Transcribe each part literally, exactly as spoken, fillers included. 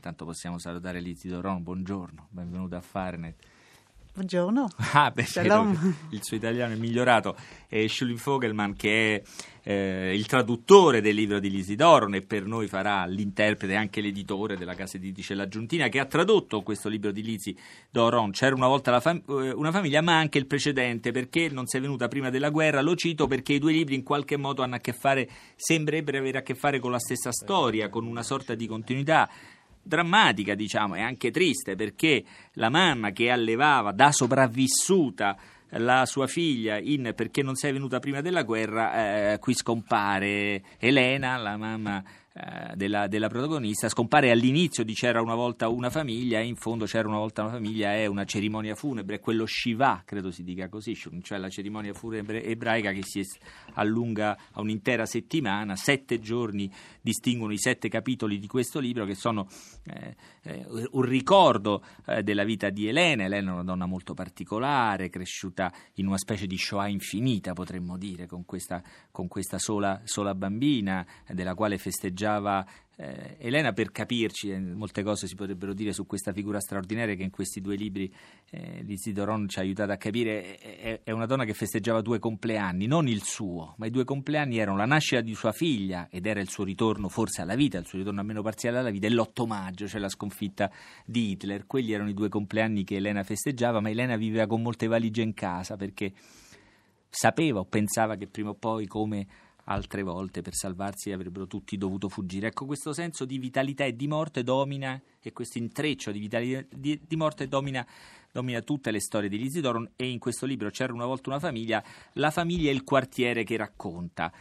intanto possiamo salutare Lizzie Doron. Buongiorno, benvenuta a Fahrenheit. Buongiorno. Ah, perché il suo italiano è migliorato. È Schulin Vogelmann, che è eh, il traduttore del libro di Lizzie Doron e per noi farà l'interprete, anche l'editore della casa editrice La Giuntina, che ha tradotto questo libro di Lizzie Doron. C'era una volta la fam- una famiglia, ma anche il precedente, perché non sei venuta prima della guerra. Lo cito perché i due libri in qualche modo hanno a che fare, sembrerebbero avere a che fare con la stessa storia, con una sorta di continuità drammatica, diciamo, e anche triste, perché la mamma che allevava da sopravvissuta la sua figlia in Perché non sei venuta prima della guerra, eh, qui scompare Elena, la mamma eh, della, della protagonista, scompare all'inizio di C'era una volta una famiglia, e in fondo C'era una volta una famiglia è una cerimonia funebre, quello Shiva, credo si dica così, cioè la cerimonia funebre ebraica che si allunga a un'intera settimana. Sette giorni distinguono i sette capitoli di questo libro, che sono eh, eh, un ricordo eh, della vita di Elena. Elena è una donna molto particolare, cresciuta in una specie di Shoah infinita, potremmo dire, con questa, con questa sola, sola bambina, eh, della quale festeggiava eh, Elena. Per capirci, eh, molte cose si potrebbero dire su questa figura straordinaria che in questi due libri eh, Lizzie Doron ci ha aiutato a capire. È, è una donna che festeggiava due compleanni, non il suo, ma i due compleanni erano la nascita di sua figlia ed era il suo ritorno forse alla vita, il suo ritorno almeno parziale alla vita, e l'otto maggio, cioè la sconfitta di Hitler. Quelli erano i due compleanni che Elena festeggiava, ma Elena viveva con molte valigie in casa perché sapeva o pensava che prima o poi, come altre volte, per salvarsi avrebbero tutti dovuto fuggire. Ecco, questo senso di vitalità e di morte domina, e questo intreccio di vitalità di, di morte domina domina tutte le storie di Lizzie Doron. E in questo libro C'era una volta una famiglia, la famiglia è il quartiere che racconta,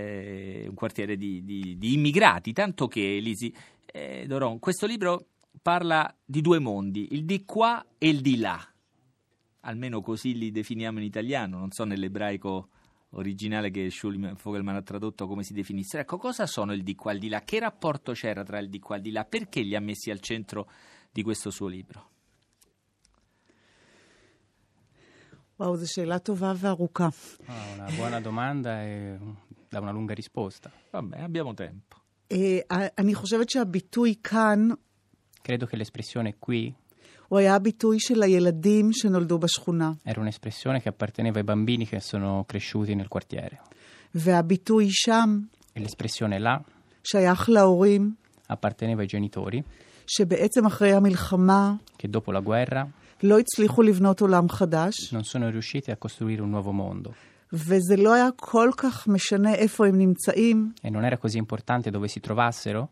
eh, un quartiere di, di, di immigrati, tanto che Lizzie eh, Doron, questo libro parla di due mondi, il di qua e il di là, almeno così li definiamo in italiano, non so nell'ebraico originale che Schulin Vogelmann ha tradotto come si definissero. Ecco, cosa sono il di qua e il di là? Che rapporto c'era tra il di qua e il di là? Perché li ha messi al centro di questo suo libro? וואו, זו שאלה טובה וארוכה. Ah, una buona domanda e da una lunga risposta. Vabbè, abbiamo tempo. אני חושבת שהביטוי כאן, Credo che l'espressione qui הוא היה הביטוי של הילדים שנולדו בשכונה. era un'espressione che apparteneva ai bambini che sono cresciuti nel quartiere. והביטוי שם, E l'espressione là שייך להורים, apparteneva ai genitori שבעצם אחרי המלחמה che dopo la guerra לא הצליחו לבנות עולם חדש, non sono riusciti a costruire un nuovo mondo. וזה לא היה כל כך משנה איפה הם נמצאים, E non era così importante dove si trovassero,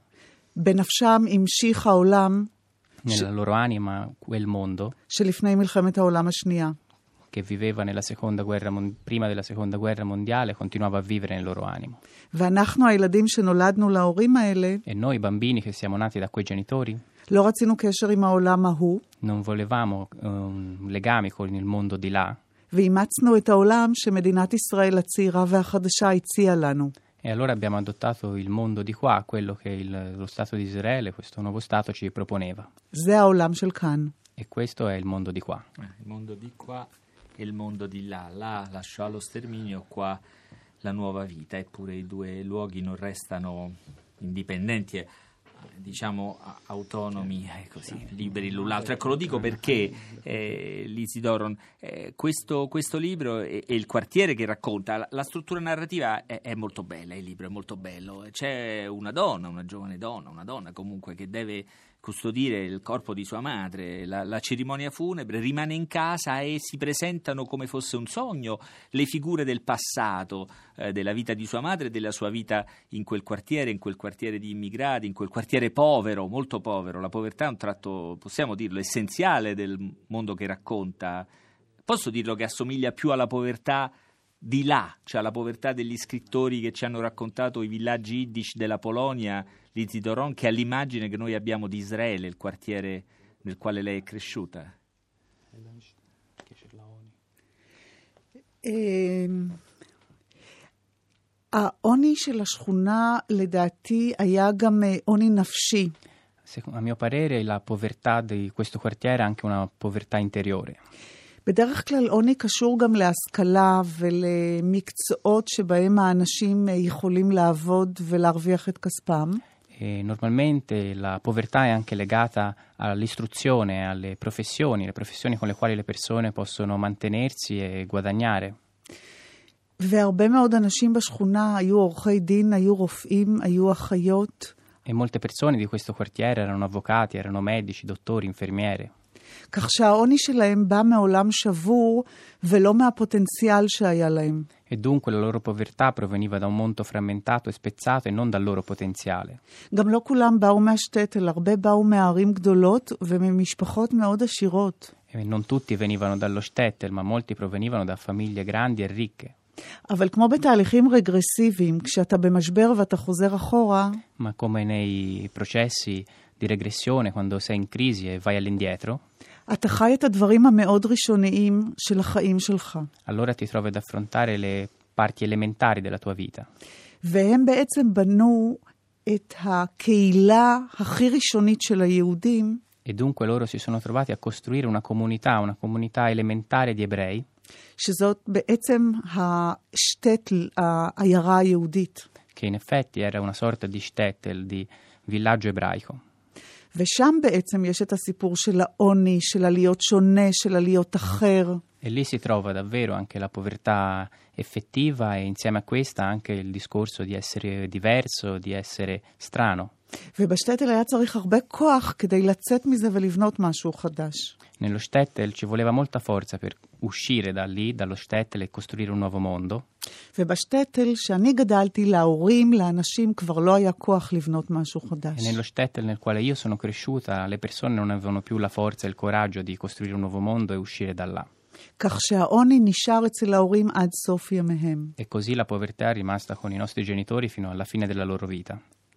בנפשם המשיך העולם nella loro anima, quel mondo שלפני מלחמת העולם השנייה. che viveva nella seconda guerra mon- prima della seconda guerra mondiale continuava a vivere nel loro animo. ואנחנו הילדים שנולדנו להורים האלה, E noi bambini che siamo nati da quei genitori לא רצינו קשר עם העולם ההוא, non volevamo um, legami con il mondo di là, ואימצנו את העולם שמדינת ישראל הצעירה והחדשה הציעה לנו. e allora abbiamo adottato il mondo di qua, quello che il, lo Stato di Israele, questo nuovo Stato, ci proponeva. זה העולם של כאן. E questo è il mondo di qua. Eh, il mondo di qua e il mondo di là. Là lasciò allo sterminio, qua la nuova vita. Eppure i due luoghi non restano indipendenti e, diciamo, autonomi, eh, così, liberi l'un l'altro. Ecco, lo dico perché eh, Lizzie Doron, eh, questo, questo libro e, e il quartiere che racconta, la, la struttura narrativa è, è molto bella, il libro è molto bello. C'è una donna, una giovane donna, una donna comunque che deve custodire il corpo di sua madre, la, la cerimonia funebre, rimane in casa e si presentano come fosse un sogno le figure del passato, eh, della vita di sua madre e della sua vita in quel quartiere, in quel quartiere di immigrati, in quel quartiere povero, molto povero. La povertà è un tratto, possiamo dirlo, essenziale del mondo che racconta. Posso dirlo che assomiglia più alla povertà di là, cioè alla povertà degli scrittori che ci hanno raccontato i villaggi yiddish della Polonia, Lizzie Doron, che all'immagine che noi abbiamo di Israele, il quartiere nel quale lei è cresciuta. העוני של השכונה לדעתי היה גם עוני נפשי. A mio parere la povertà di questo quartiere è anche una povertà interiore. בדרך כלל עוני קשור גם להשכלה ולמקצועות שבהם האנשים יכולים לעבוד ולהרוויח את כספם. E normalmente la povertà è anche legata all'istruzione, alle professioni, le professioni con le quali le persone possono mantenersi e guadagnare. והרבה מאוד אנשים בשכונה היו עורכי דין, היו רופאים, היו אחיות. E molte persone di questo quartiere erano avvocati, erano medici, dottori, infermiere. כך שהעוני שלהם בא מעולם שבור ולא מהפוטנציאל שהיה להם. E dunque la loro povertà proveniva da un mondo frammentato e spezzato e non dal loro potenziale. גם לא כולם באו מהשטטל, הרבה באו מערים גדולות וממשפחות מאוד עשירות. E non tutti venivano dallo shtetl, ma molti provenivano da famiglie grandi e ricche. אבל כמו בתהליכים רגרסיביים, כשאתה במשבר ואתה חוזר אחורה, Ma come nei processi di regressione, quando sei in crisi e vai all'indietro, אתה חי את הדברים המאוד ראשוניים של החיים שלך. allora ti trovi ad affrontare le parti elementari della tua vita. והם בעצם בנו את הקהילה הכי ראשונית של היהודים, E dunque loro si sono trovati a costruire una comunità, una comunità elementare di ebrei, שזאת בעצם השטטל, העיירה היהודית. che in effetti era una sorta di shtetl, di villaggio ebraico. ושם בעצם יש את הסיפור של העוני, של הלהיות שונה, של הלהיות אחר. E lì si trova davvero anche la povertà effettiva e insieme a questa anche il discorso di essere diverso, di essere strano. ובשטטל היה צריך הרבה כוח כדי לצאת מזה ולבנות משהו חדש. Nello shtetl ci voleva molta forza per uscire da lì, dallo shtetl e costruire un nuovo mondo. ובשטטל שאני גדלתי, להורים, לאנשים כבר לא היה כוח לבנות משהו חדש. E nello shtetl nel quale io sono cresciuta, le persone non avevano più la forza e il coraggio di costruire un nuovo mondo e uscire da là. כך שהעוני נשאר אצל ההורים עד סוף ימיהם. E così la povertà è rimasta con i nostri genitori fino alla fine della loro vita.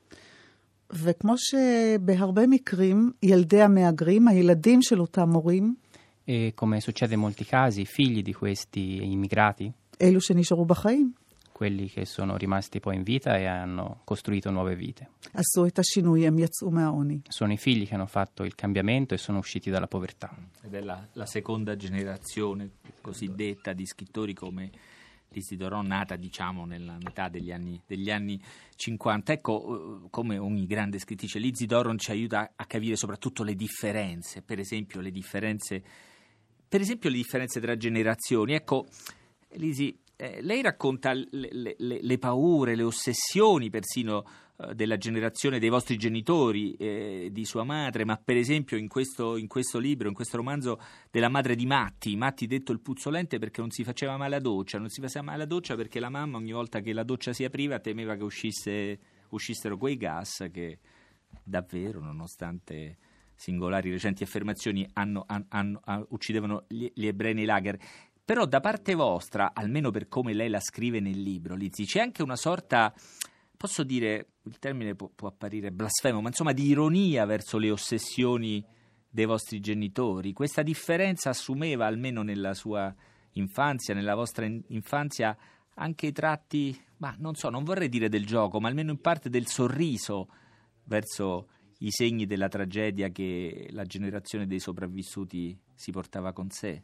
וכמו שבהרבה מקרים, ילדי המהגרים, הילדים של אותם מורים, E come succede in molti casi, i figli di questi immigrati, אלו שנשארו בחיים, quelli che sono rimasti poi in vita e hanno costruito nuove vite, עשו את השינוי, הם יצאו מהעוני. sono i figli che hanno fatto il cambiamento e sono usciti dalla povertà. Ed è la, la seconda generazione cosiddetta di scrittori come l'Isidoro, nata diciamo nella metà degli anni, degli anni cinquanta. Ecco, come ogni grande scrittrice, l'Isidoro ci aiuta a capire soprattutto le differenze, per esempio le differenze, per esempio le differenze tra generazioni. Ecco, Lisi, eh, lei racconta le, le, le paure, le ossessioni persino eh, della generazione dei vostri genitori, eh, di sua madre, ma per esempio in questo, in questo libro, in questo romanzo, della madre di Matti, Matti detto il puzzolente perché non si faceva mai la doccia, non si faceva mai la doccia perché la mamma ogni volta che la doccia si apriva temeva che uscisse, uscissero quei gas che davvero, nonostante singolari recenti affermazioni, hanno, hanno, hanno, uccidevano gli, gli ebrei nei lager. Però da parte vostra, almeno per come lei la scrive nel libro, Lizzi, c'è anche una sorta, posso dire, il termine può, può apparire blasfemo, ma insomma di ironia verso le ossessioni dei vostri genitori. Questa differenza assumeva, almeno nella sua infanzia, nella vostra in- infanzia, anche i tratti, ma non so, non vorrei dire del gioco, ma almeno in parte del sorriso verso i segni della tragedia che la generazione dei sopravvissuti si portava con sé.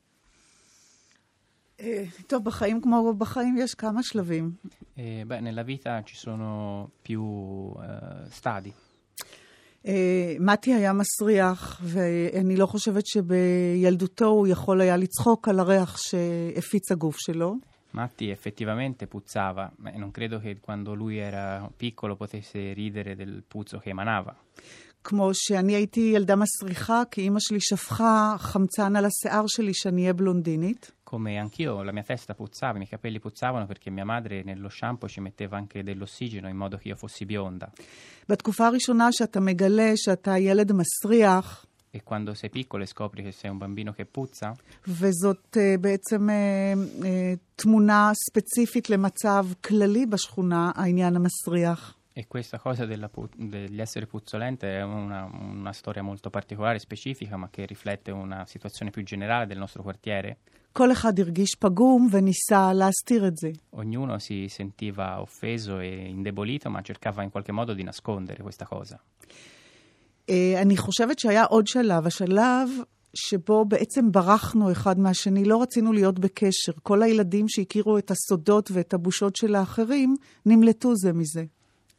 טוב, בחיים כמו בחיים יש כמה שלבים. E, beh, nella vita ci sono più uh, stadi. מתי היה מסריח, ואני לא חושבת שבילדותו הוא יכול היה לצחוק על הריח שהפיץ הגוף שלו. Matti effettivamente puzzava, ma non credo che quando lui era piccolo potesse ridere del puzzo che emanava. כמו שאני הייתי ילדה מסריחה, כי אמא שלי שפכה חמצן על השיער שלי שאני אהיה בלונדינית. Come anch'io, la mia testa puzzava, i miei capelli puzzavano perché mia madre nello shampoo ci metteva anche dell'ossigeno in modo che io fossi bionda. בתקופה הראשונה שאתה מגלה שאתה ילד מסריח, E quando sei piccolo e scopri che sei un bambino che puzza, וזאת uh, בעצם uh, uh, תמונה ספציפית למצב כללי בשכונה, העניין המסריח. e questa cosa della pu- degli essere puzzolente è una, una storia molto particolare, specifica, ma che riflette una situazione più generale del nostro quartiere. כל אחד הרגיש פגום וניסה להסתיר את זה. Ognuno si sentiva offeso e indebolito, ma cercava in qualche modo di nascondere questa cosa. Uh, אני חושבת שהיה עוד שלב, השלב שבו בעצם ברחנו אחד מהשני, לא רצינו להיות בקשר. כל הילדים שהכירו את הסודות ואת הבושות של האחרים, נמלטו זה מזה.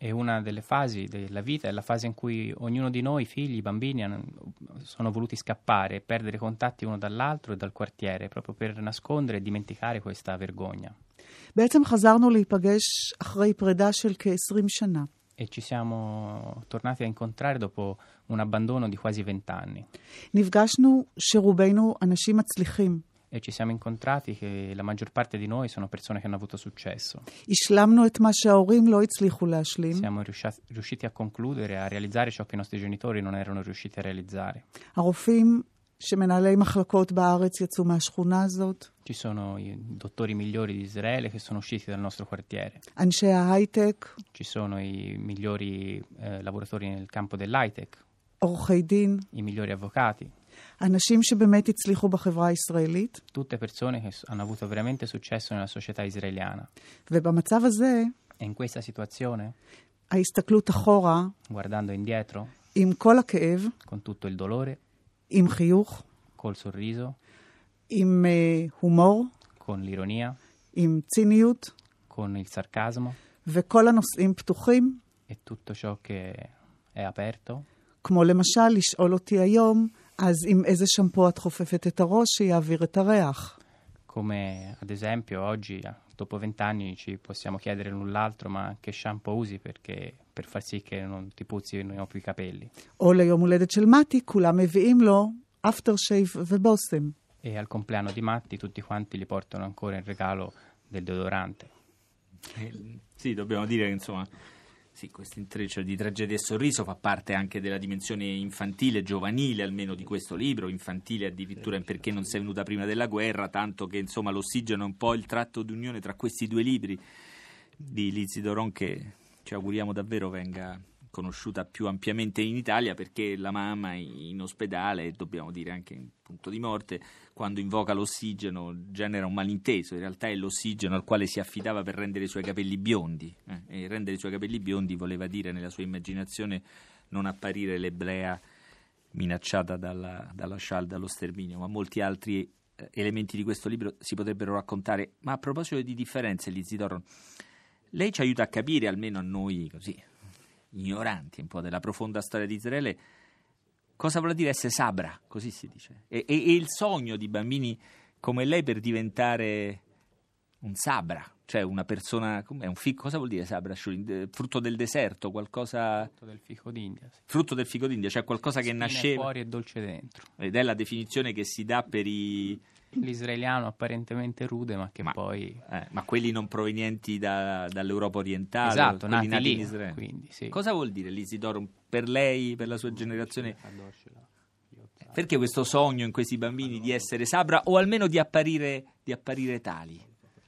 E una delle fasi della vita è la fase in cui ognuno di noi, figli, bambini, hanno, sono voluti scappare, perdere contatti uno dall'altro e dal quartiere, proprio per nascondere e dimenticare questa vergogna. בעצם חזרנו להיפגש אחרי פרידה של כ-עשרים שנה. E ci siamo tornati a incontrare dopo un abbandono di quasi vent'anni. נפגשנו שרובנו אנשים מצליחים. E ci siamo incontrati che la maggior parte di noi sono persone che hanno avuto successo. השלמנו את מה שההורים לא הצליחו להשלים. Siamo riusci- riusciti a concludere, a realizzare ciò che i nostri genitori non erano riusciti a realizzare. הרופאים שמנהלי מחלקות בארץ יצאו מהשכונה הזאת. Ci sono i dottori migliori di Israele che sono usciti dal nostro quartiere. אנשי ההייטק, Ci sono i migliori eh, lavoratori nel campo dell'high-tech, עורכי דין, i migliori avvocati, אנשים שבאמת הצליחו בחברה הישראלית. tutte persone che s- hanno avuto veramente successo nella società israeliana. ובמצב הזה, E in questa situazione, ההסתכלות אחורה, guardando indietro, עם כל הכאב, con tutto il dolore, עם חיוך, col sorriso, עם uh, הומור, con l'ironia, עם ציניות, con il sarcasmo וכל הנושאים פתוחים, e tutto ciò che è aperto, כמו lמשל לשאול אותי היום, אז עם איזה שמפו את חופפת את הראש שיעביר את הריח. come ad esempio oggi, dopo vent'anni, ci possiamo chiedere l'un l'altro ma che shampoo usi perché, per far sì che non ti puzzino più i capelli. או ליום הולדת של מתי, כולם מביאים לו אפטר שייב ובושם. E al compleanno di Matti tutti quanti gli portano ancora in regalo del deodorante. Eh, sì, dobbiamo dire che insomma sì, questo intreccio di tragedia e sorriso fa parte anche della dimensione infantile, giovanile almeno di questo libro, infantile addirittura in Perché non sei venuta prima della guerra, tanto che insomma l'ossigeno è un po' il tratto d'unione tra questi due libri di Lizzie Doron, che ci auguriamo davvero venga conosciuta più ampiamente in Italia, perché la mamma in ospedale, dobbiamo dire anche in punto di morte, quando invoca l'ossigeno genera un malinteso, in realtà è l'ossigeno al quale si affidava per rendere i suoi capelli biondi, eh? e rendere i suoi capelli biondi voleva dire nella sua immaginazione non apparire l'eblea minacciata dalla, dalla Shal, dallo sterminio, ma molti altri eh, elementi di questo libro si potrebbero raccontare. Ma a proposito di differenze, Lizzie Doron, lei ci aiuta a capire, almeno a noi così ignoranti un po' della profonda storia di Israele, cosa vuol dire essere sabra, così si dice, e, e, e il sogno di bambini come lei per diventare un sabra, cioè una persona, com'è, un fico, cosa vuol dire sabra? Frutto del deserto, qualcosa... Frutto del fico d'India. Sì. Frutto del fico d'India, cioè qualcosa che Spine nasceva... fuori e dolce dentro. Ed è la definizione che si dà per i... L'israeliano apparentemente rude, ma che ma, poi... Eh, ma quelli non provenienti da, dall'Europa orientale, esatto, quelli nati, nati lì, in Israele. quindi, sì. Cosa vuol dire Lizzie Doron per lei, per la sua generazione? Perché questo sogno in questi bambini di essere sabra o almeno di apparire, di apparire tali?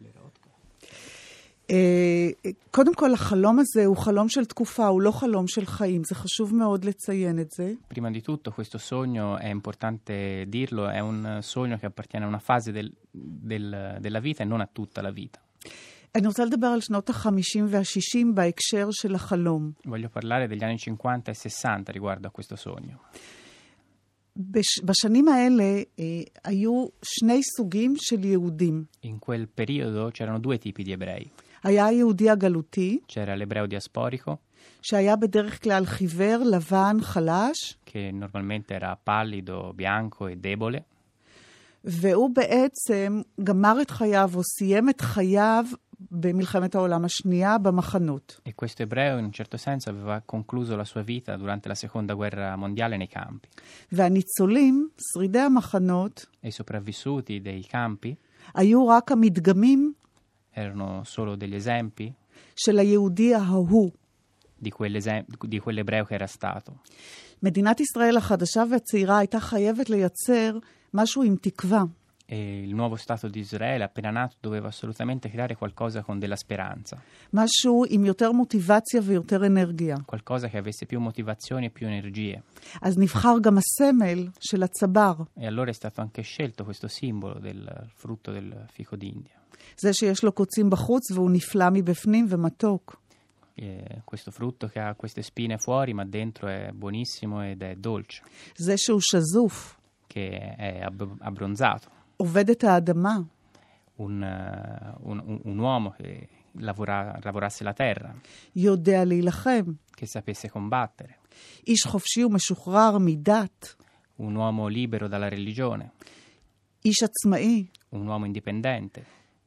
קודם כל, החלום הזה הוא חלום של תקופה, הוא לא חלום של חיים. זה חשוב מאוד לציין את זה. Prima di tutto questo sogno, è importante dirlo, è un sogno che appartiene a una fase del, del, della vita e non a tutta la vita. אני רוצה לדבר על שנות ה-חמישים וה-שישים בהקשר של החלום. Voglio parlare degli anni cinquanta e sessanta riguardo a questo sogno. בש, בשנים האלה אה, היו שני סוגים של יהודים. In quel periodo c'erano due tipi di ebrei. היה היהודי הגלותי, C'era l'ebreo diasporico, שהיה בדרך כלל חיוור, לבן, חלש, che normalmente era pallido, bianco e debole, והוא בעצם גמר את חייו או סיים את חייו במלחמת העולם השנייה במחנות. e questo ebreo in un certo senso aveva concluso la sua vita durante la seconda guerra mondiale nei campi. והניצולים, שרידי המחנות, E i sopravvissuti dei campi היו רק המדגמים erano solo degli esempi של היהודי ההוא. di, quell'esem- di quell'ebreo che era stato. מדינת ישראל החדשה והצעירה הייתה חייבת לייצר משהו עם תקווה. E il nuovo Stato di Israele, appena nato, doveva assolutamente creare qualcosa con della speranza, משהו עם יותר מוטיבציה ויותר אנרגיה. qualcosa che avesse più motivazioni e più energie. אז נבחר גם הסמל של הצבר. E allora è stato anche scelto questo simbolo del frutto del fico d'India. זה שיש לו קוצים בחוץ והוא נפלא מבפנים ומתוק. E questo frutto che ha queste spine fuori, ma dentro è buonissimo ed è dolce, זה שהוא שזוף, che è ab- abbronzato. עובד את האדמה, Un, uh, un, un- un uomo che, lavora- lavorasse la terra, יודע להילחם, che sapesse combattere, איש חופשי ומשוחרר מדת, un uomo libero dalla religione, איש עצמאי, un uomo indipendente,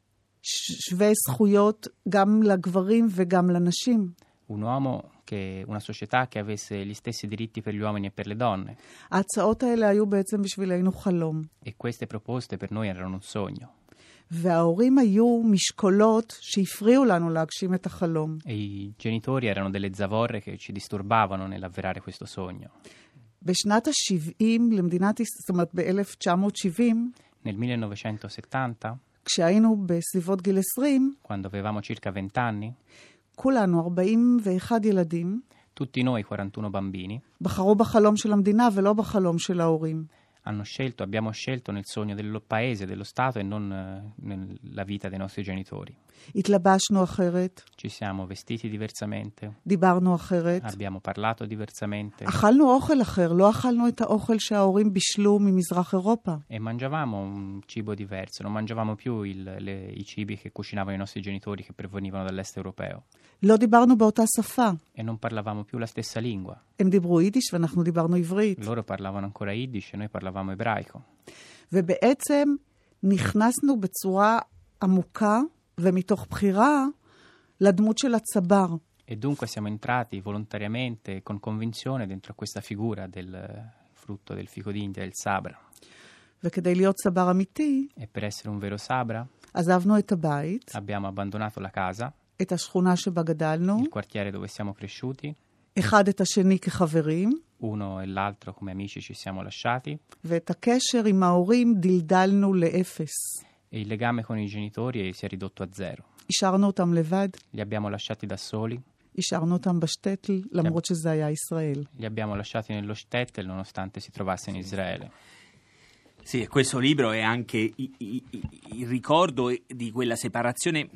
ש- שווה זכויות גם לגברים וגם לנשים. un uomo che, una società che avesse gli stessi diritti per gli uomini e per le donne. ההצעות האלה היו בעצם בשבילנו חלום. E queste proposte per noi erano un sogno. וההורים היו משקולות שהפריעו לנו להגשים את החלום. E i genitori erano delle zavorre che ci disturbavano nell'avverare questo sogno. בשנת ה-שבעים למדינת ישראל, זאת אומרת ב-אלף תשע מאות שבעים, Nel millenovecentosettanta, כשהיינו בסביבות גיל עשרים, quando avevamo circa venti anni, כולנו, ארבעים ואחד ילדים, tutti noi, quarantuno bambini, בחרו בחלום של המדינה ולא בחלום של ההורים. hanno scelto, abbiamo scelto nel sogno del paese, dello Stato e non eh, nella vita dei nostri genitori. התלבשנו אחרת, Ci siamo vestiti diversamente, דיברנו אחרת, abbiamo parlato diversamente אכלנו אוכל אחר, לא אכלנו את האוכל שההורים בישלו ממזרח אירופה. e mangiavamo un cibo diverso, non mangiavamo più il, le, i cibi che cucinavano i nostri genitori che provenivano dall'est europeo לא דיברנו באותה שפה. e non parlavamo più la stessa lingua. הם דיברו יידיש ואנחנו דיברנו עברית. Loro parlavano ancora Yiddish e noi parlavamo ebraico. ובעצם נכנסנו בצורה עמוקה ומתוך בחירה לדמות של הצבר. E dunque siamo entrati volontariamente e con convinzione dentro a questa figura del eh, frutto del fico d'India, del sabra. וכדי להיות צבר אמיתי, E per essere un vero sabra עזבנו את הבית, abbiamo abbandonato la casa, את השכונה שבה גדלנו, il quartiere dove siamo cresciuti, אחד את השני כחברים, uno e l'altro come amici ci siamo lasciati ואת הקשר עם ההורים דלדלנו לאפס. e il legame con i genitori si è ridotto a zero. השארנו אותם לבד, Li abbiamo lasciati da soli, השארנו אותם בשטטל, למרות שזה היה ישראל. li abbiamo lasciati nello shtetl nonostante si trovasse in Israele. Sì, e questo libro è anche i- i- i- il ricordo di quella separazione,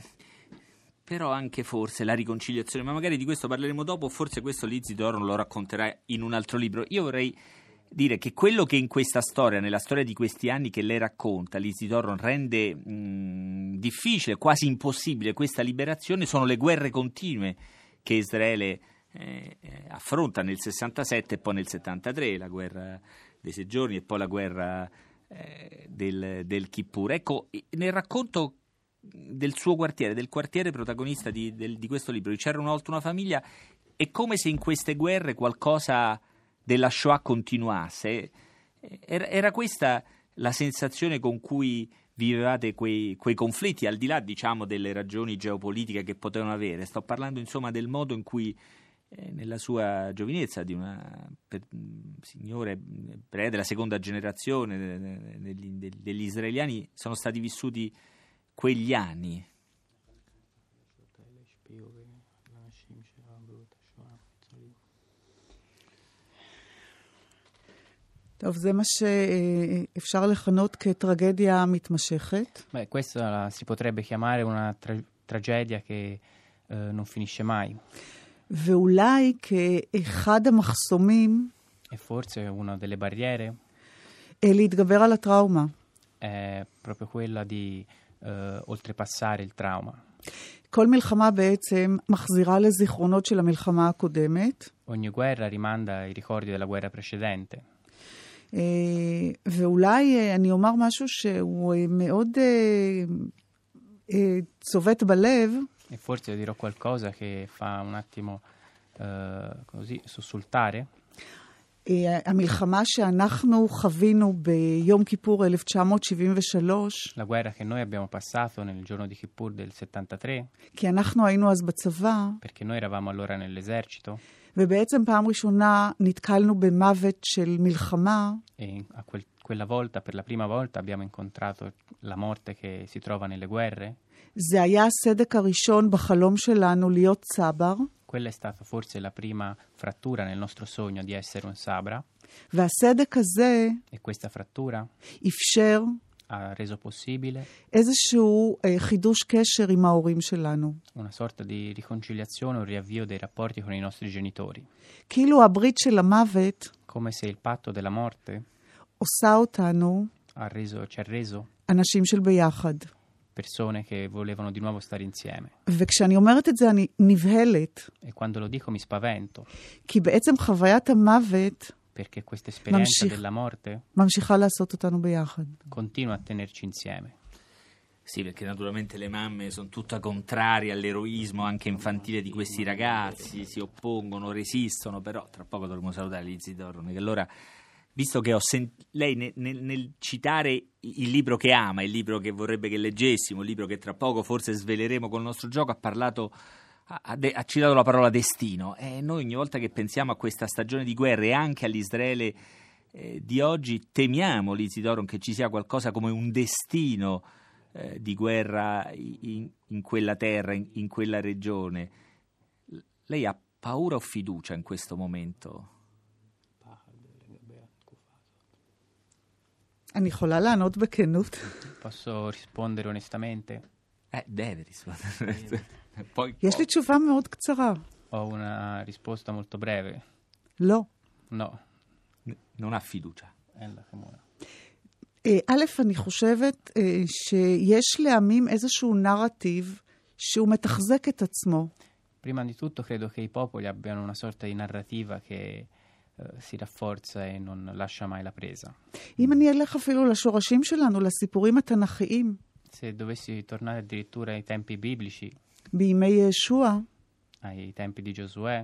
però anche forse la riconciliazione, ma magari di questo parleremo dopo, forse questo Lizzie Doron lo racconterà in un altro libro. Io vorrei dire che quello che in questa storia, nella storia di questi anni che lei racconta, Lizzie Doron, rende mh, difficile, quasi impossibile questa liberazione, sono le guerre continue che Israele eh, affronta nel sessantasette e poi nel settantatré, la guerra dei sei giorni e poi la guerra eh, del, del Kippur. Ecco, nel racconto del suo quartiere, del quartiere protagonista di, del, di questo libro, C'era una volta una famiglia, è come se in queste guerre qualcosa della Shoah continuasse. Era, era questa la sensazione con cui vivevate quei, quei conflitti, al di là, diciamo, delle ragioni geopolitiche che potevano avere? Sto parlando, insomma, del modo in cui eh, nella sua giovinezza, di una per, signore ebrea della seconda generazione de, de, de, degli israeliani, sono stati vissuti quegli anni. טוב, זה מה שאפשר לכנות כטרגדיה מתמשכת. Beh, questa la si potrebbe chiamare una tra- tragedia che eh, non finisce mai. ואולי כאחד המחסומים E forse una delle barriere אה, להתגבר על הטראומה. è proprio quella di eh, oltrepassare il trauma. כל מלחמה בעצם מחזירה לזיכרונות של המלחמה הקודמת, Ogni guerra rimanda ai ricordi della guerra precedente. אה, ואולי אה, אני אומר משהו שהוא אה, מאוד אה, אה, צובט בלב, E forse dirò qualcosa che fa un attimo eh, così sussultare. אה, המלחמה שאנחנו חווינו ביום כיפור אלף תשע מאות שבעים ושלוש, La guerra che noi abbiamo passato nel giorno di Kippur del settantatré, כי אנחנו היינו אז בצבא, perché noi eravamo allora nell'esercito ובעצם פעם ראשונה נתקלנו במוות של מלחמה, e a quel- quella volta, per la prima volta, abbiamo incontrato la morte che si trova nelle guerre. זה היה הסדק הראשון בחלום שלנו להיות צבר, Quella è stata forse la prima frattura nel nostro sogno di essere un sabra, והסדק הזה e questa frattura אפשר ha reso possibile איזשהו אה, חידוש קשר עם ההורים שלנו. una sorta di riconciliazione, un riavvio dei rapporti con i nostri genitori, כאילו הברית של המוות come se il patto della morte עושה אותנו ha reso, ci ha reso אנשים של ביחד. persone che volevano di nuovo stare insieme. וכשאני אומרת את זה אני נבהלת, E quando lo dico mi spavento, כי בעצם חוויית המוות perché questa esperienza ממשיך- della morte ממשיכה לעשות אותנו ביחד. continua a tenerci insieme. Sì, perché naturalmente le mamme sono tutte contrarie all'eroismo anche infantile di questi ragazzi, si oppongono, resistono, però tra poco dovremo salutare Lizidoro, che allora, visto che ho sentito lei nel, nel, nel citare il libro che ama, il libro che vorrebbe che leggessimo, il libro che tra poco forse sveleremo col nostro gioco, ha parlato, ha, ha, de, ha citato la parola destino, e noi ogni volta che pensiamo a questa stagione di guerra e anche all'Israele eh, di oggi temiamo, Lizidoro, che ci sia qualcosa come un destino Eh, di guerra in, in quella terra, in, in quella regione. Lei ha paura o fiducia in questo momento? אני יכולה לענות בכנות? Posso rispondere onestamente? Eh, deve rispondere. Poi, יש לי תשובה מאוד קצרה. Ho una risposta molto breve. לא. No. non ha fiducia. אין לכם אמונה. אה, א', אני חושבת אה, שיש לעמים איזשהו נרטיב שהוא מתחזק את עצמו. Prima di tutto credo che i popoli abbiano una sorta di narrativa che eh, si rafforza e non lascia mai la presa. אם אני אלך אפילו לשורשים שלנו, לסיפורים התנ"כיים, Se dovessi tornare addirittura ai tempi biblici, בימי ישוע, ai tempi di Giosuè,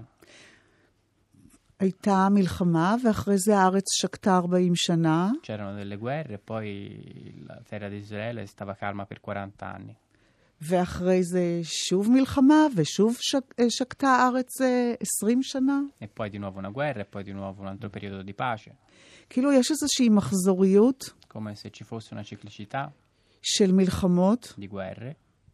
הייתה מלחמה, ואחרי זה הארץ שקטה ארבעים שנה, c'erano delle guerre e poi la terra di Israele stava calma per quaranta anni. ואחרי זה שוב מלחמה, ושוב שק, אה, שקטה הארץ אה, עשרים שנה. E poi di nuovo una guerra e poi di nuovo un altro periodo di pace, כאילו יש איזושהי מחזוריות come se ci fosse una ciclicità של מלחמות, di guerre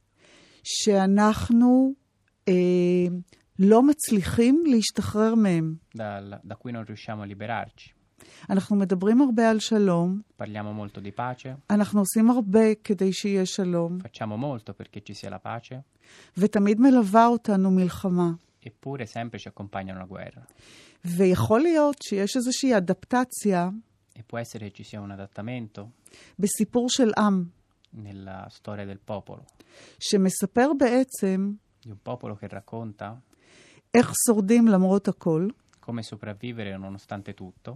שאנחנו אה, לא מצליחים להשתחרר מהם. dal- da cui non riusciamo a liberarci. אנחנו מדברים הרבה על שלום, Parliamo molto di pace, אנחנו עושים הרבה כדי שיהיה שלום, facciamo molto perché ci sia la pace, ותמיד מלווה אותנו מלחמה. eppure sempre ci accompagna una guerra. ויכול להיות שיש איזושהי אדפטציה E può essere che ci sia un adattamento בסיפור של עם, nella storia del popolo, שמספר בעצם di un popolo che racconta איך שורדים למרות הכל, come sopravvivere nonostante tutto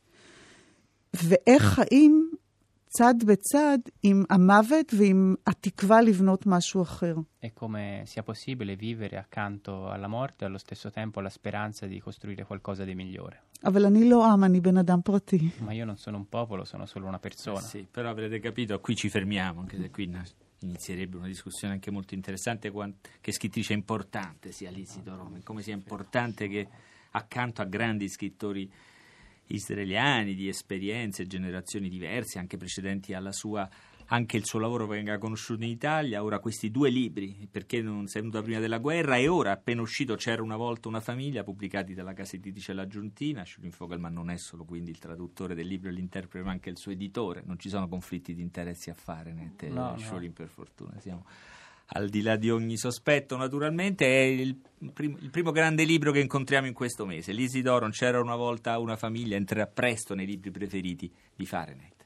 ואיך חיים צד בצד עם המוות ועם התקווה לבנות משהו אחר. e come sia possibile vivere accanto alla morte e allo stesso tempo la speranza di costruire qualcosa di migliore. אבל אני לא עם, אני בן אדם פרטי. Ma io non sono un popolo, sono solo una persona. Eh sì, però avrete capito, qui ci fermiamo, anche se qui na- inizierebbe una discussione anche molto interessante, quant- che scrittrice importante sia Lizidoro, come sia importante che accanto a grandi scrittori israeliani di esperienze, generazioni diverse, anche precedenti alla sua, anche il suo lavoro venga conosciuto in Italia. Ora questi due libri, Perché non sei venuta prima della guerra, e ora appena uscito C'era una volta una famiglia, pubblicati dalla casa editrice L'Aggiuntina. Schulin Vogelmann non è solo quindi il traduttore del libro e l'interprete, ma anche il suo editore. Non ci sono conflitti di interessi a fare né te, No, no. Schulin, per fortuna siamo al di là di ogni sospetto. Naturalmente è il, prim- il primo grande libro che incontriamo in questo mese. Lizidoro, C'era una volta una famiglia, entrerà presto nei libri preferiti di Fahrenheit.